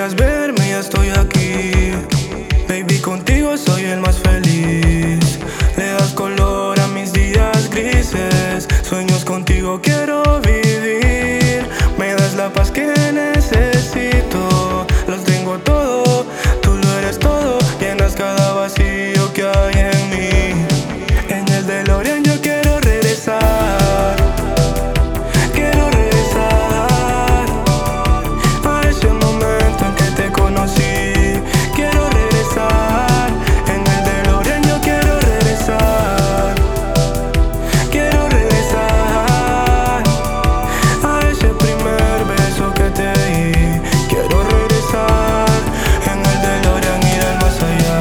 querías verme, ya estoy aquí. Baby, contigo soy el más feliz. Le das color a mis días grises. Sueños contigo quiero vivir. Me das la paz que necesito. Los tengo todo, tú lo eres todo. Llenas cada vacío que hay en mí. En el DeLorean yo quiero regresar. Quiero regresar a ese momento en que te conocí. Quiero regresar. En el DeLorean yo quiero regresar. Quiero regresar a ese primer beso que te di. Quiero regresar. En el DeLorean ir al más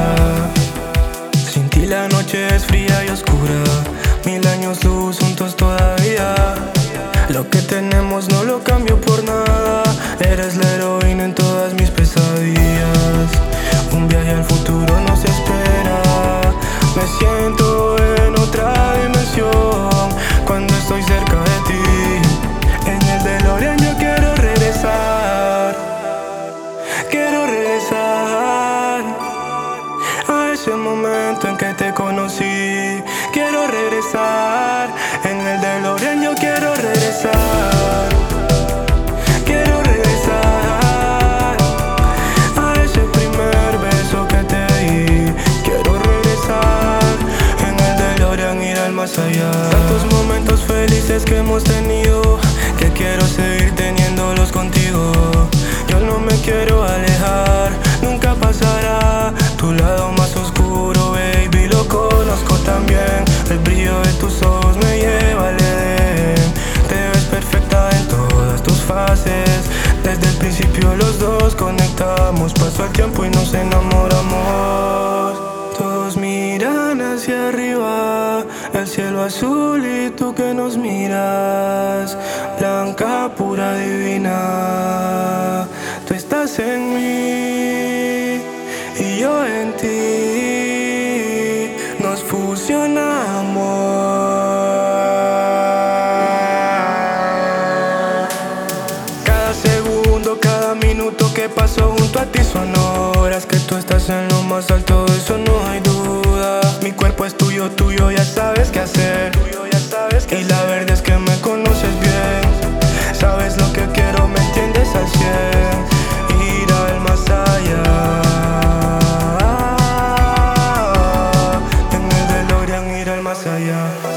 allá. Sin ti la noche es fría y oscura. 1000 años luz juntos todavía. Lo que tenemos no lo cambio por nada. Eres la heroína en todas mis pesadillas. Un viaje al futuro nos espera. Me siento en otra dimensión cuando estoy cerca de ti. En el DeLorean yo quiero regresar. Quiero regresar a ese momento en que te conocí. Quiero regresar. En el DeLorean yo quiero regresar. Quiero regresar a ese primer beso que te di. Quiero regresar. En el DeLorean ir al más allá. Tantos momentos felices que hemos tenido, que quiero seguir teniéndolos contigo. Yo no me quiero alejar, nunca pasará. Tu lado más oscuro, baby, lo conozco también. El brillo de tus ojos me lleva al Edén. Te ves perfecta en todas tus fases. Desde el principio los dos conectamos. Pasó el tiempo y nos enamoramos. Todos miran hacia arriba, el cielo azul y tú que nos miras. Blanca, pura, divina. Tú estás en mí y yo en ti. Nos fusionamos. Cada segundo, cada minuto que paso junto a ti son horas. Que tú estás en lo más alto, de eso no hay duda. Mi cuerpo es tuyo, tuyo, ya sabes qué hacer. Y la verdad es que me conoces bien. Sabes lo que quiero, me entiendes al 100. Ir al más allá. En el DeLorean ir al más allá.